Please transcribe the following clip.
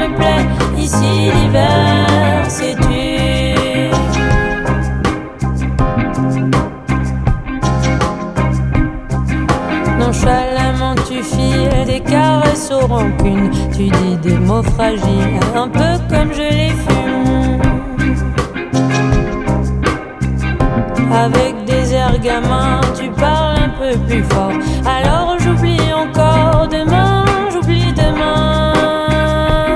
me plaît. Ici l'hiver c'est dur. Nonchalamment tu files des caresses aux rancunes. Tu dis des mots fragiles, un peu comme je les fume. Avec des airs gamins, tu parles un peu plus fort. Alors